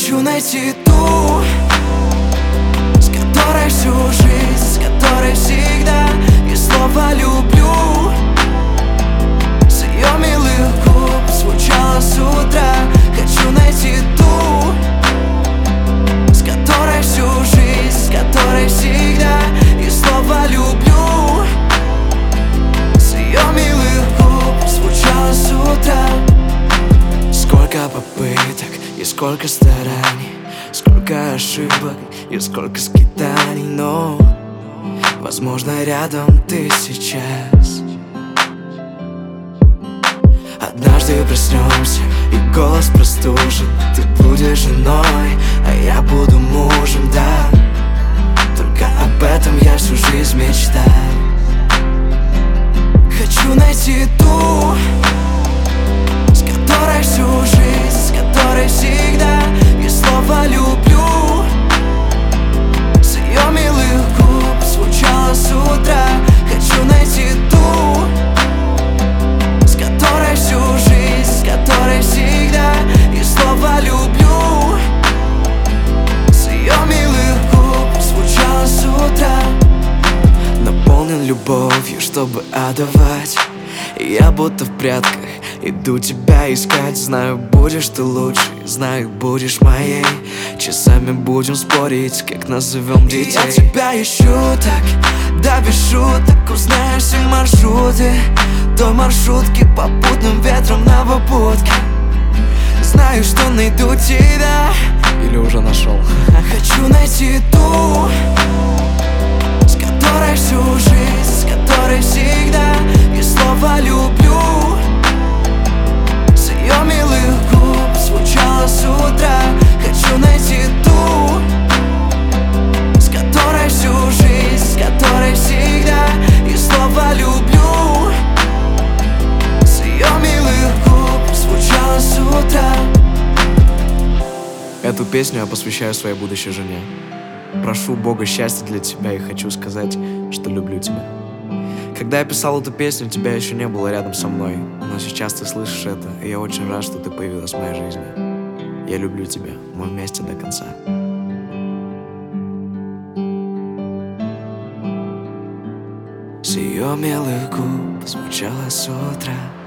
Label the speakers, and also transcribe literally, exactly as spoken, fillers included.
Speaker 1: Хочу найти ту, с которой всю жизнь, с которой всегда. И снова люблю. С ее милых губ звучало с утра. Хочу найти ту, с которой всю жизнь, с которой всегда. И снова люблю. С ее милых губ звучало с утра. Сколько попыток и сколько стараний, сколько ошибок и сколько скитаний. Но, возможно, рядом ты сейчас. Однажды проснемся, и голос простужен. Ты будешь женой, а я буду мужем, да. Только об этом я всю жизнь мечтаю. Хочу найти ту, с которой всю жизнь, с которой всегда. И снова люблю. С ее милых губ звучало с утра. Хочу найти ту, с которой всю жизнь, с которой всегда. И снова люблю. С ее милых губ звучало с утра. Наполнен любовью, чтобы отдавать. И я будто в прятках иду тебя искать. Знаю, будешь ты лучшей, знаю, будешь моей. Часами будем спорить, как назовем детей. Я тебя ищу так, да без шуток. Узнаешь все маршруты той маршрутки, попутным ветром на попутке. Знаю, что найду тебя.
Speaker 2: Или уже нашел?
Speaker 1: Хочу найти ту, с которой всю жизнь, с которой всегда. И снова люблю. С ее милых губ звучало с утра. Хочу найти ту, с которой всю жизнь, с которой всегда. И снова люблю. С ее милых губ звучало с утра.
Speaker 2: Эту песню я посвящаю своей будущей жене. Прошу Бога счастья для тебя и хочу сказать, что люблю тебя. Когда я писал эту песню, тебя еще не было рядом со мной. Но сейчас ты слышишь это, и я очень рад, что ты появилась в моей жизни. Я люблю тебя, мы вместе до конца.
Speaker 1: С ее милых губ звучало с утра.